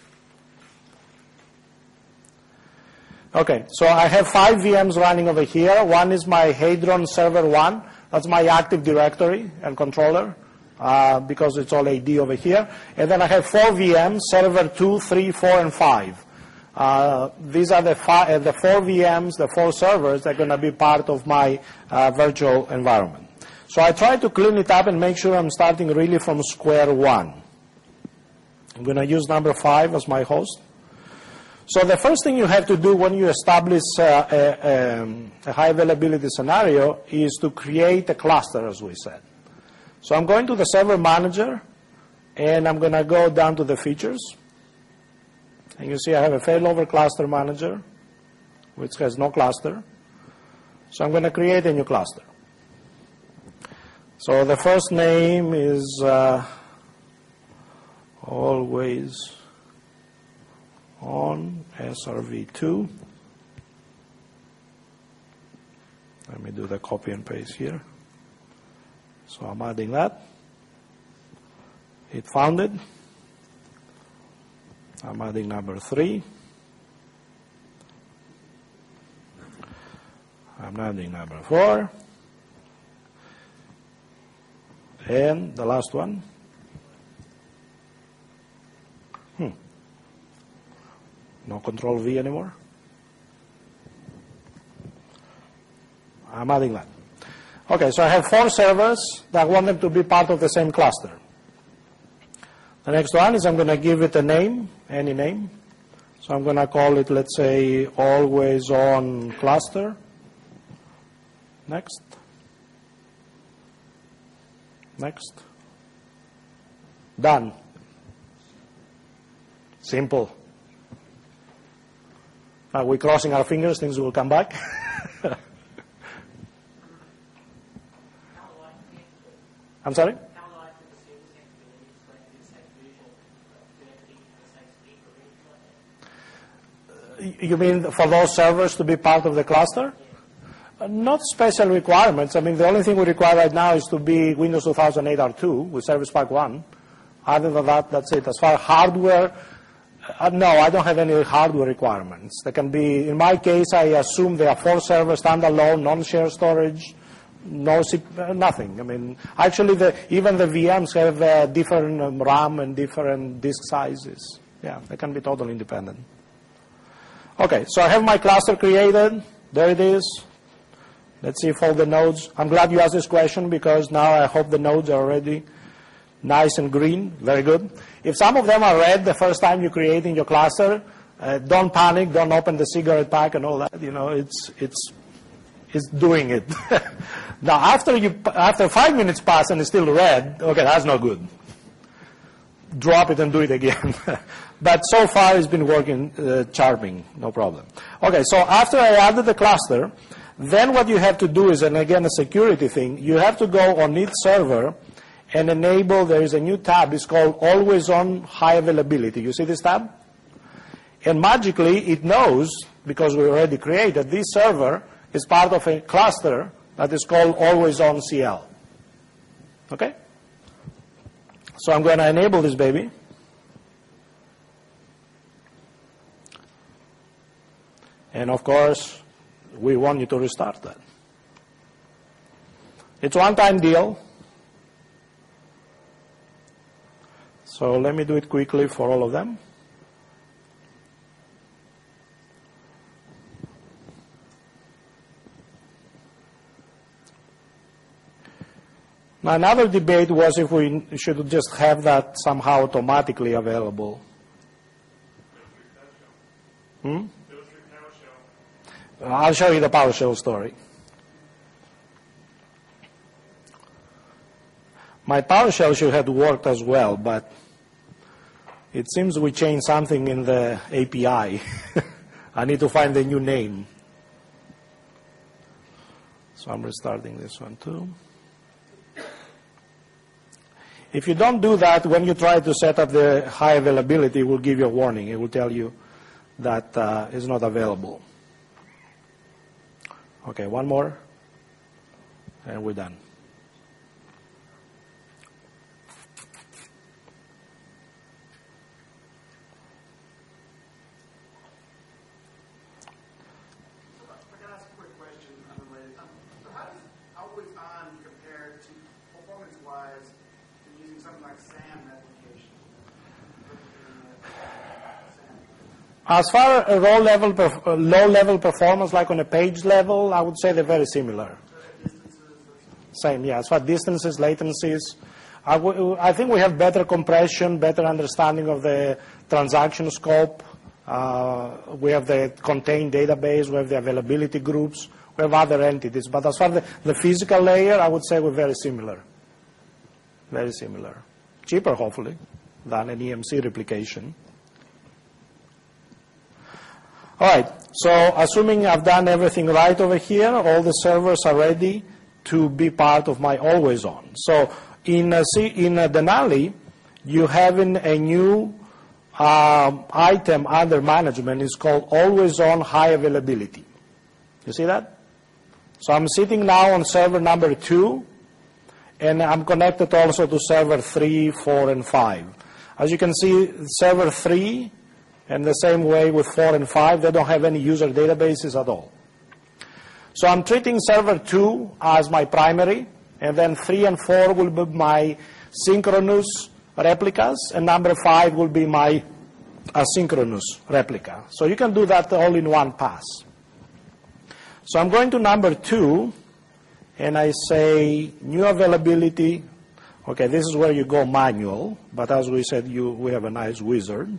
Okay, so I have five V Ms running over here. One is my Hadron Server one. That's my Active Directory and controller, uh, because it's all A D over here. And then I have four V Ms, Server two, three, four, and five. Uh, these are the, fi- uh, the four V Ms, the four servers that are going to be part of my uh, virtual environment. So I try to clean it up and make sure I'm starting really from square one. I'm going to use number five as my host. So the first thing you have to do when you establish uh, a, um, a high availability scenario is to create a cluster, as we said. So I'm going to the server manager, and I'm going to go down to the features. And you see I have a failover cluster manager, which has no cluster. So I'm going to create a new cluster. So the first name is uh, always on S R V two. Let me do the copy and paste here. So I'm adding that. Hit founded. I'm adding number three. I'm adding number four. And the last one. Hmm. No control V anymore. I'm adding that. Okay, so I have four servers that want them to be part of the same cluster. The next one is I'm going to give it a name, any name. So I'm going to call it, let's say, always on cluster. Next. Next. Done. Simple. Are we crossing our fingers? Things will come back. I'm sorry? You mean for those servers to be part of the cluster? Uh, not special requirements. I mean, the only thing we require right now is to be Windows two thousand eight R two with Service Pack one. Other than that, that's it. As far as hardware, uh, no, I don't have any hardware requirements. They can be, in my case, I assume they are four servers, standalone, non-share storage, no, uh, nothing. I mean, actually, the, even the V Ms have uh, different um, RAM and different disk sizes. Yeah, they can be totally independent. Okay, so I have my cluster created. There it is. Let's see if all the nodes. I'm glad you asked this question because now I hope the nodes are already nice and green. Very good. If some of them are red the first time you're creating your cluster, uh, don't panic. Don't open the cigarette pack and all that. You know, it's it's it's doing it. Now, after you after five minutes pass and it's still red, okay, that's not good. Drop it and do it again. But so far it's been working uh, charming, no problem. Okay, so after I added the cluster, then what you have to do is, and again a security thing, you have to go on each server and enable, there is a new tab, it's called Always On High Availability. You see this tab? And magically it knows, because we already created, this server is part of a cluster that is called Always On C L. Okay? So I'm going to enable this baby. And of course, we want you to restart that. It's a one-time deal. So let me do it quickly for all of them. Now, another debate was if we should just have that somehow automatically available. Hmm? I'll show you the PowerShell story. My PowerShell should have worked as well, but it seems we changed something in the A P I. I need to find a new name. So I'm restarting this one too. If you don't do that, when you try to set up the high availability, it will give you a warning. It will tell you that uh, it's not available. Okay, one more, and we're done.
I can ask a quick question unrelated. Um, so how does always on compare to performance-wise to using something like SAM application?
As far as raw level, perf- uh, low level performance, like on a page level, I would say they're very similar. Same, yeah. As far as distances, latencies, I, w- I think we have better compression, better understanding of the transaction scope. Uh, we have the contained database, we have the availability groups, we have other entities. But as far as the, the physical layer, I would say we're very similar. Very similar. Cheaper, hopefully, than an E M C replication. All right, so assuming I've done everything right over here, all the servers are ready to be part of my always on. So in, uh, C, in uh, Denali, you have in a new um, item under management is called always on high availability. You see that? So I'm sitting now on server number two, and I'm connected also to server three, four, and five. As you can see, server three, and the same way with four and five, they don't have any user databases at all. So I'm treating server two as my primary, and then three and four will be my synchronous replicas, and number five will be my asynchronous replica. So you can do that all in one pass. So I'm going to number two, and I say new availability. Okay, this is where you go manual, but as we said, you, we have a nice wizard.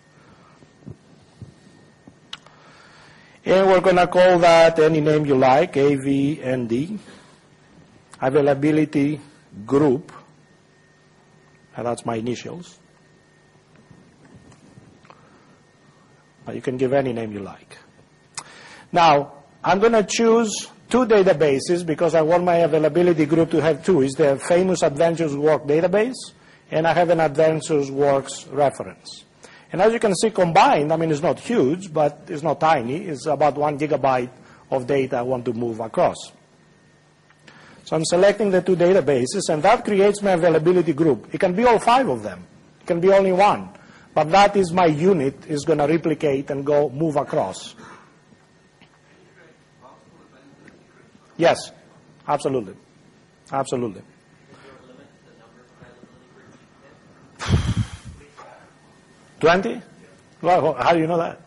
And we're going to call that any name you like, A V N D, availability group, and that's my initials. But you can give any name you like. Now, I'm going to choose two databases because I want my availability group to have two. It's the famous Adventures Work database, and I have an Adventures Works reference. And as you can see combined, I mean, it's not huge, but it's not tiny. It's about one gigabyte of data I want to move across. So I'm selecting the two databases, and that creates my availability group. It can be all five of them. It can be only one. But that is my unit is going to replicate and go move across. Yes, absolutely. Absolutely. twenty? Well, how do you know that?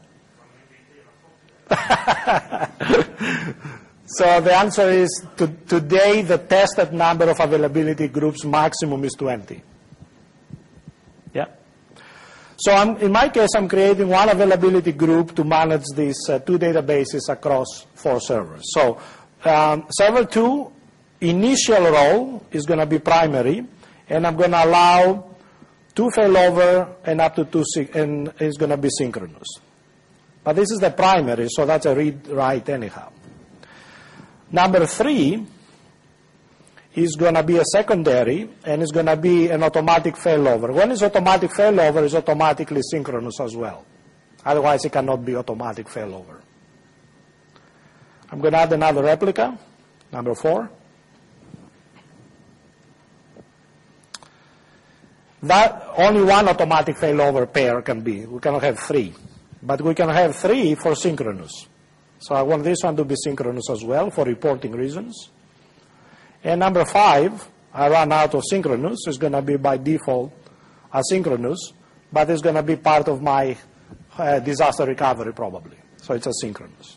So the answer is to, today the tested number of availability groups maximum is twenty. Yeah. So I'm, in my case, I'm creating one availability group to manage these uh, two databases across four servers. So um, server two, initial role is going to be primary, and I'm going to allow two failover and up to two, and is going to be synchronous. But this is the primary, so that's a read-write anyhow. Number three is going to be a secondary, and it's going to be an automatic failover. When it's automatic failover, it's automatically synchronous as well. Otherwise, it cannot be automatic failover. I'm going to add another replica, number four. That only one automatic failover pair can be. We cannot have three. But we can have three for synchronous. So I want this one to be synchronous as well for reporting reasons. And number five, I run out of synchronous. It's going to be by default asynchronous, but it's going to be part of my uh, disaster recovery probably. So it's asynchronous.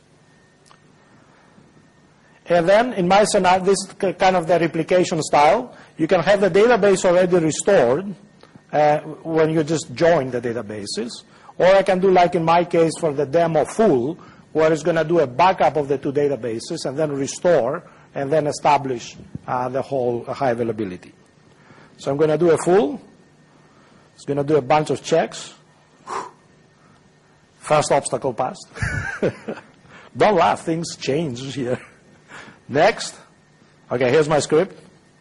And then in my scenario, this is kind of the replication style. You can have the database already restored uh, when you just join the databases. Or I can do like in my case for the demo full, where it's going to do a backup of the two databases and then restore and then establish uh, the whole high availability. So I'm going to do a full. It's going to do a bunch of checks. First obstacle passed. Don't laugh, things change here. Next, Okay, here's my script.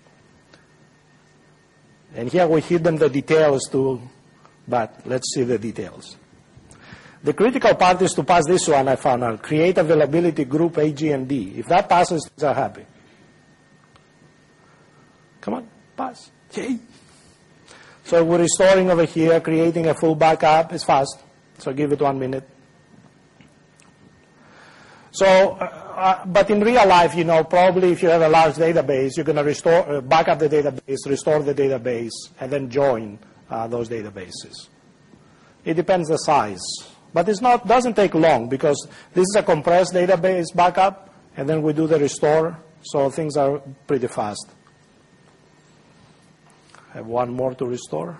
And here we hidden the details too, but let's see the details. The critical part is to pass this one, I found out. Create availability group A, G, and D. If that passes, things are happy. Come on, pass. Yay. So we're restoring over here, creating a full backup. It's fast, so give it one minute. So, uh, uh, but in real life, you know, probably if you have a large database, you're going to restore, uh, back up the database, restore the database, and then join uh, those databases. It depends the size. But it's not, doesn't take long because this is a compressed database backup, and then we do the restore, so things are pretty fast. I have one more to restore.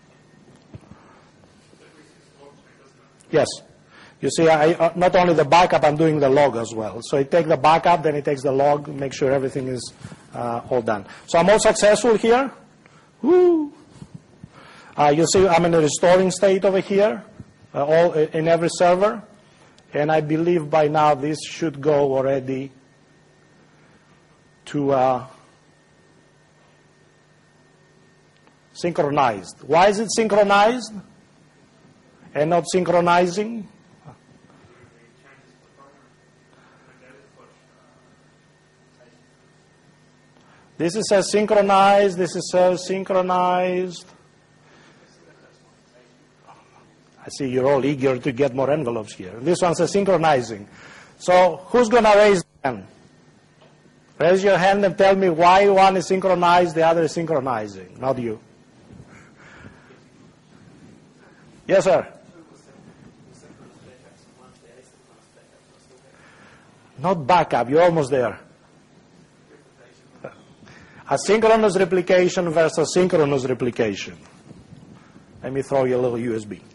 Yes. You see, I, uh, not only the backup, I'm doing the log as well. So it takes the backup, then it takes the log, make sure everything is uh, all done. So I'm all successful here. Woo! Uh, you see, I'm in a restoring state over here, uh, all in every server. And I believe by now this should go already to uh, synchronized. Why is it synchronized and not synchronizing? This is says synchronized, this is says synchronized. I see you're all eager to get more envelopes here. This one says synchronizing. So who's going to raise the hand? Raise your hand and tell me why one is synchronized, the other is synchronizing. Not you. Yes, sir. Not backup, you're almost there. Asynchronous replication versus synchronous replication. Let me throw you a little U S B.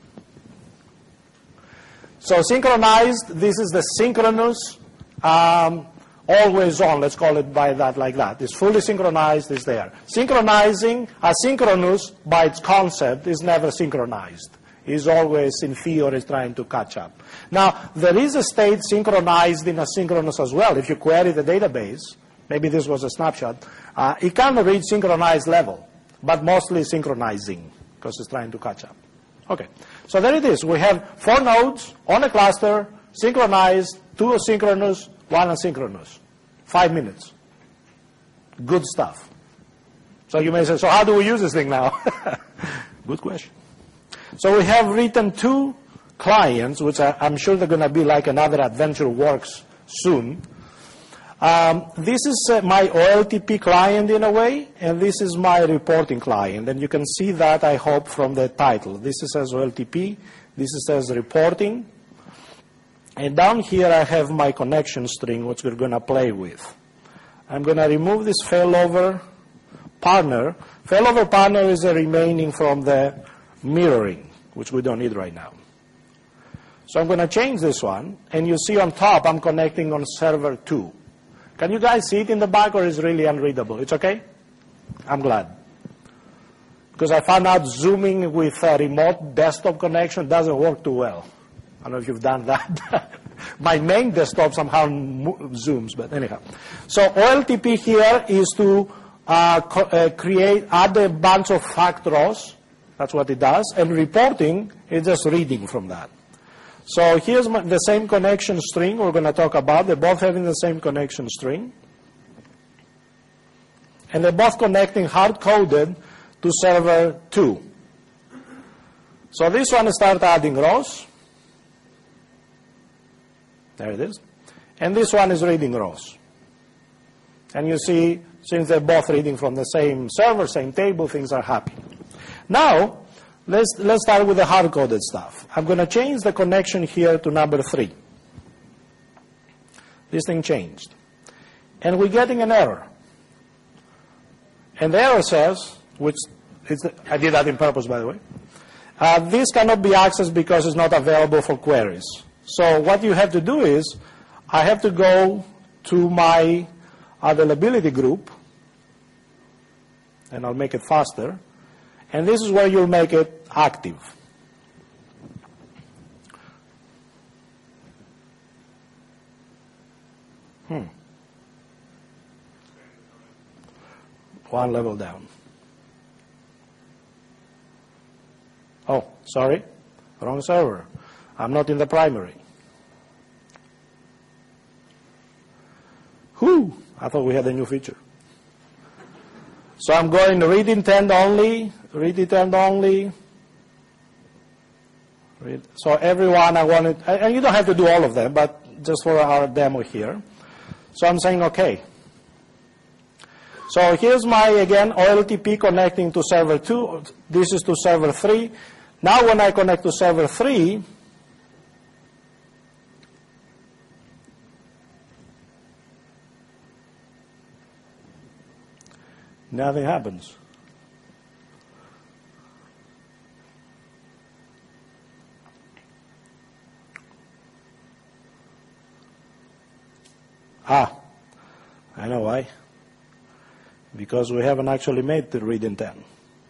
So synchronized, this is the synchronous, um, always on, let's call it by that, like that. It's fully synchronized, it's there. Synchronizing, asynchronous, by its concept, is never synchronized. Is always inferior, is trying to catch up. Now, there is a state synchronized in asynchronous as well. If you query the database, maybe this was a snapshot, uh, it can reach synchronized level, but mostly synchronizing, because it's trying to catch up. Okay, so there it is. We have four nodes on a cluster, synchronized, two asynchronous, one asynchronous. Five minutes. Good stuff. So you may say, so how do we use this thing now? Good question. So we have written two clients, which I, I'm sure they're going to be like another AdventureWorks soon. Um, this is uh, my O L T P client in a way, and this is my reporting client. And you can see that, I hope, from the title. This is says O L T P, this is says reporting. And down here I have my connection string, which we're going to play with. I'm going to remove this failover partner. Failover partner is a remaining from the mirroring, which we don't need right now. So I'm going to change this one, and you see on top I'm connecting on server two. Can you guys see it in the back, or is it really unreadable? It's okay? I'm glad. Because I found out zooming with a remote desktop connection doesn't work too well. I don't know if you've done that. My main desktop somehow zooms, but anyhow. So O L T P here is to uh, co uh, create, add a bunch of fact rows. That's what it does. And reporting is just reading from that. So here's my, the same connection string we're going to talk about. They're both having the same connection string. And they're both connecting hard-coded to server two. So this one starts adding rows. There it is. And this one is reading rows. And you see, since they're both reading from the same server, same table, things are happy. Now, let's, let's start with the hard-coded stuff. I'm going to change the connection here to number three. This thing changed. And we're getting an error. And the error says, which is the, I did that in purpose, by the way, uh, this cannot be accessed because it's not available for queries. So what you have to do is, I have to go to my availability group, and I'll make it faster, and this is where you'll make it active. Hmm. one level down. Oh, sorry, wrong server. I'm not in the primary. Whew, I thought we had a new feature. So I'm going to read intent only, read intent only. Read. So everyone I wanted, and you don't have to do all of them, but just for our demo here. So I'm saying okay. So here's my, again, O L T P connecting to server two. This is to server three. Now when I connect to server three, nothing happens. Ah, I know why. Because we haven't actually made the read intent.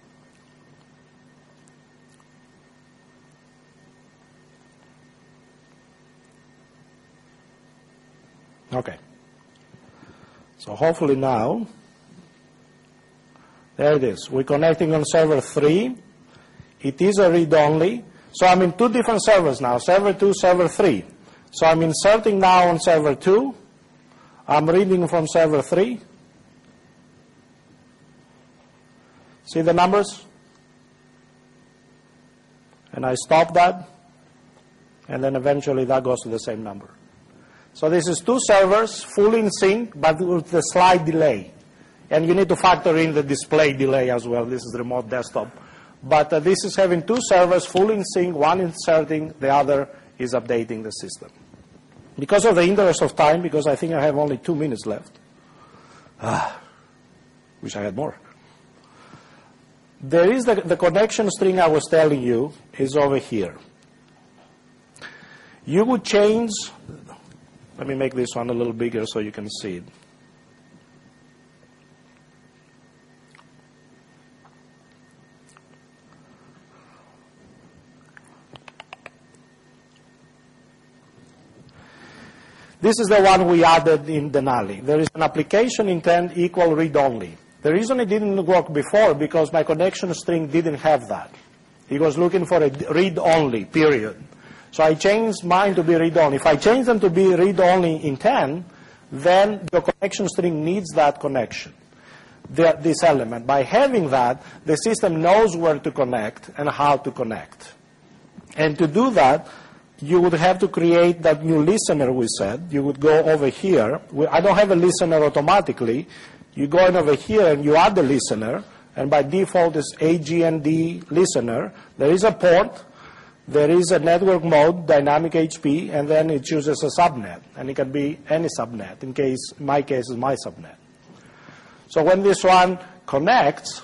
Okay. So hopefully now, there it is. We're connecting on server three. It is a read-only. So I'm in two different servers now, server two, server three. So I'm inserting now on server two. I'm reading from server three. See the numbers? And I stop that. And then eventually that goes to the same number. So this is two servers, fully in sync, but with a slight delay. And you need to factor in the display delay as well. This is remote desktop. But uh, this is having two servers fully in sync, one inserting, the other is updating the system. Because of the interest of time, because I think I have only two minutes left. Ah, wish I had more. There is the, the connection string I was telling you is over here. You would change, let me make this one a little bigger so you can see it. This is the one we added in Denali. There is an application intent equal read-only. The reason it didn't work before, because my connection string didn't have that. It was looking for a read-only, period. So I changed mine to be read-only. If I change them to be read-only intent, then the connection string needs that connection, the, this element. By having that, the system knows where to connect and how to connect. And to do that, you would have to create that new listener we said. You would go over here. I don't have a listener automatically. You go in over here and you add the listener, and by default it's A G N D listener. There is a port, there is a network mode, dynamic H P, and then it chooses a subnet, and it can be any subnet. In case, in my case, is my subnet. So when this one connects,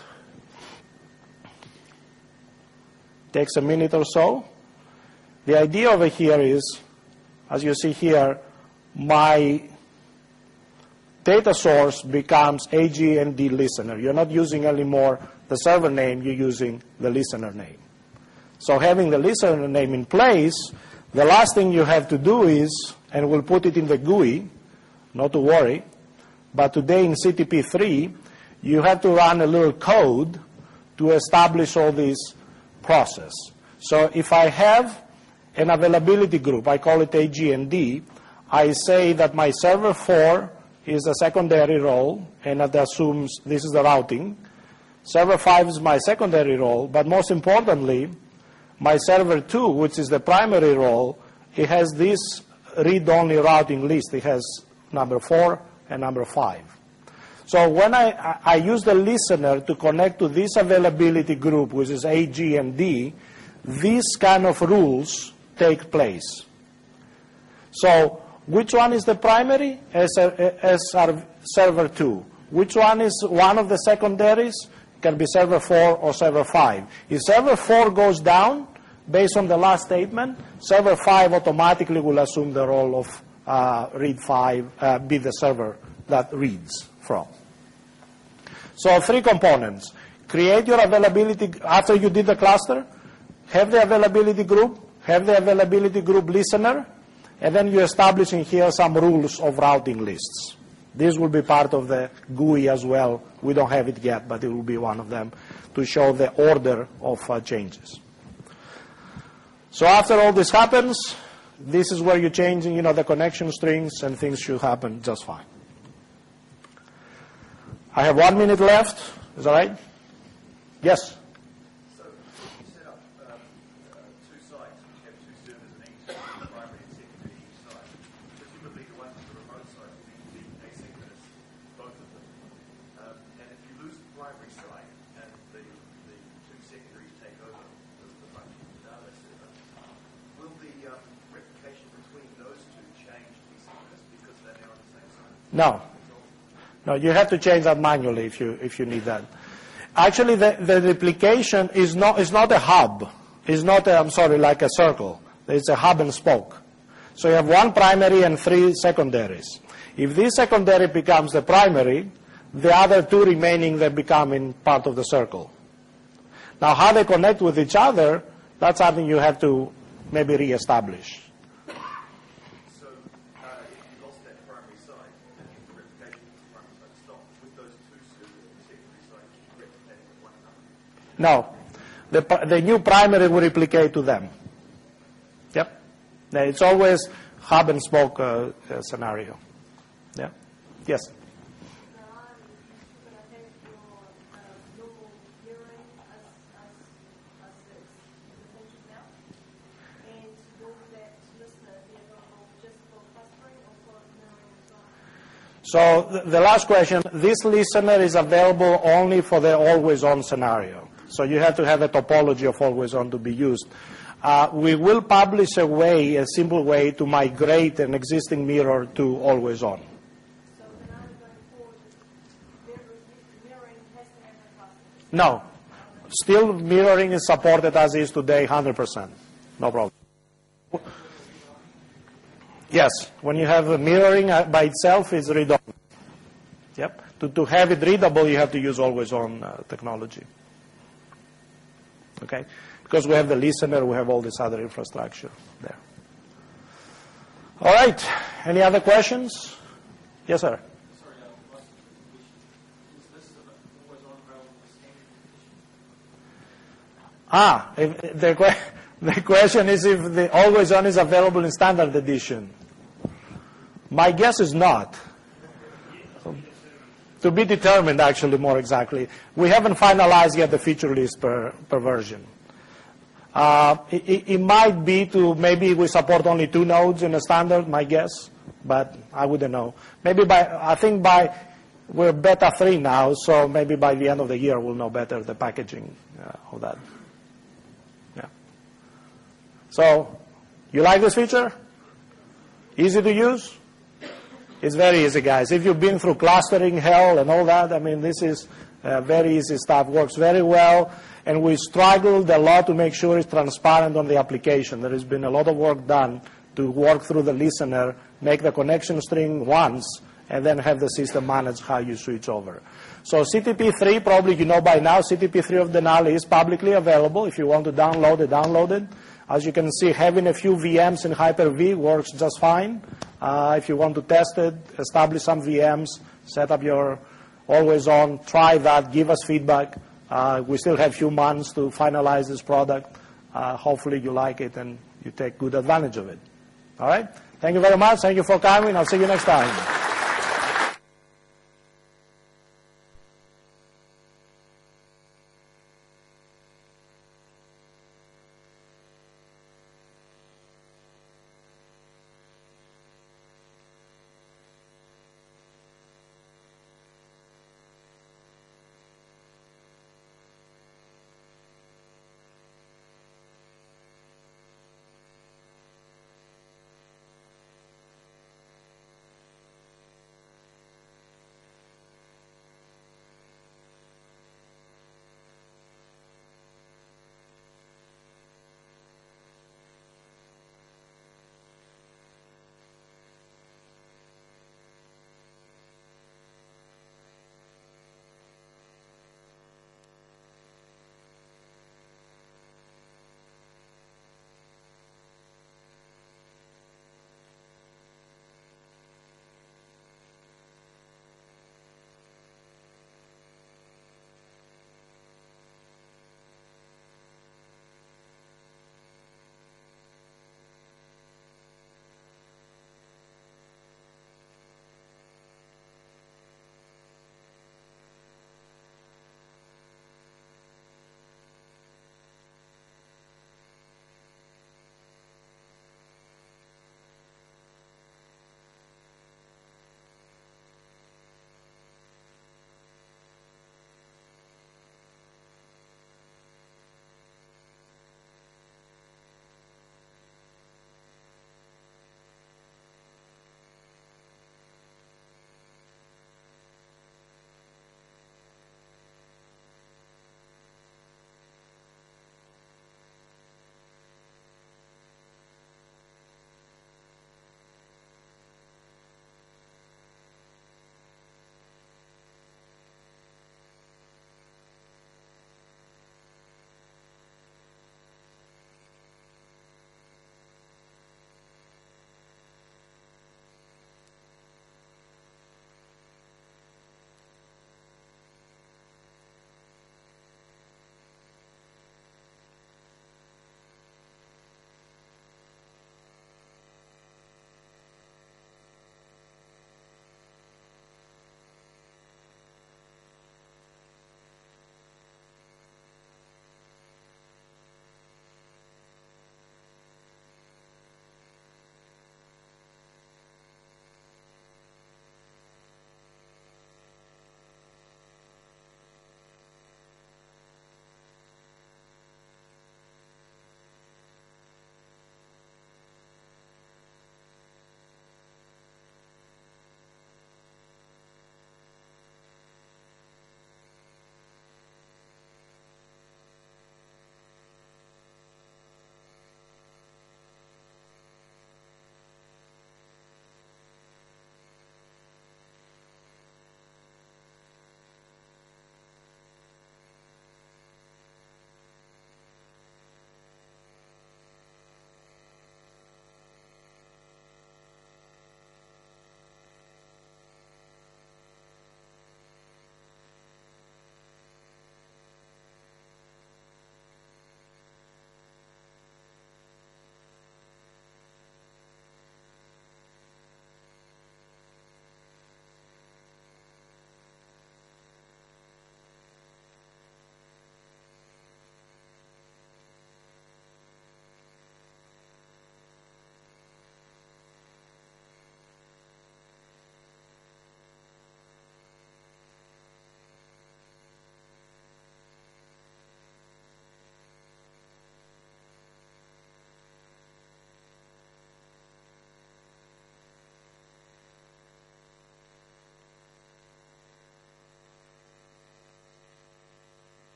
takes a minute or so. The idea over here is, as you see here, my data source becomes A G N D listener. You're not using anymore the server name, you're using the listener name. So having the listener name in place, the last thing you have to do is, and we'll put it in the G U I, not to worry, but today in C T P three, you have to run a little code to establish all this process. So if I have an availability group, I call it A G N D, I say that my server four is a secondary role, and that assumes this is the routing. Server five is my secondary role, but most importantly, my server two, which is the primary role, it has this read-only routing list. It has number four and number five. So when I, I use the listener to connect to this availability group, which is A G N D, these kind of rules take place. So which one is the primary? As our server two. Which one is one of the secondaries? It can be server four or server five. If server four goes down, based on the last statement, server five automatically will assume the role of uh, read five, uh, be the server that reads from. So three components. Create your availability, after you did the cluster, have the availability group, have the availability group listener, and then you establish in here some rules of routing lists. This will be part of the G U I as well. We don't have it yet, but it will be one of them to show the order of uh, changes. So after all this happens, this is where you're changing, you know, the connection strings, and things should happen just fine. I have one minute left. Is that right? Yes?
So you set up uh, uh, two sites which have two servers in each, primary and secondary each site. Presumably the one on the remote site will be asynchronous, both of them. Um, and if you lose the primary site and the, the two secondaries take over the, the function of the data server, will the um, replication between those two change to be synchronous because they're now on the same site?
No. No, you have to change that manually if you if you need that. Actually, the, the replication is not is not a hub. It's not a, I'm sorry, like a circle. It's a hub and spoke. So you have one primary and three secondaries. If this secondary becomes the primary, the other two remaining they become in part of the circle. Now, how they connect with each other, that's something you have to maybe reestablish.
So uh, if you lost that primary site, then the replication of the primary site stops with those two servers and the secondary site replicating with one another.
No. The, the new primary will replicate to them. Yep. It's always hub and spoke uh, uh, scenario. Yeah. Yes. So the, the last question, this listener is available only for the always-on scenario. So you have to have a topology of always-on to be used. Uh, we will publish a way, a simple way, to migrate an existing mirror to always-on.
So now going forward, mirroring has to have a cluster.
No. Still mirroring is supported as is today, one hundred percent. No problem. Yes, when you have a mirroring by itself, it's read-only. Yep. To, to have it readable, you have to use always-on uh, technology. Okay? Because we have the listener, we have all this other infrastructure there. All right. Any other questions? Yes, sir.
Sorry, uh, is this always on available with standard edition?
Ah, if the, que the question is if the always-on is available in standard edition. My guess is not. So, to be determined, actually, more exactly. We haven't finalized yet the feature list per, per version. Uh, it, it might be to maybe we support only two nodes in a standard, my guess, but I wouldn't know. Maybe by, I think by, we're beta three now, so maybe by the end of the year we'll know better the packaging uh, of that. Yeah. So, you like this feature? Easy to use? It's very easy, guys. If you've been through clustering hell and all that, I mean, this is uh, very easy stuff. Works very well. And we struggled a lot to make sure it's transparent on the application. There has been a lot of work done to work through the listener, make the connection string once, and then have the system manage how you switch over. So C T P three, probably you know by now, C T P three of Denali is publicly available. If you want to download it, download it. As you can see, having a few V Ms in Hyper-V works just fine. Uh, if you want to test it, establish some V Ms, set up your always-on, try that, give us feedback. Uh, we still have a few months to finalize this product. Uh, hopefully you like it and you take good advantage of it. All right? Thank you very much. Thank you for coming. I'll see you next time.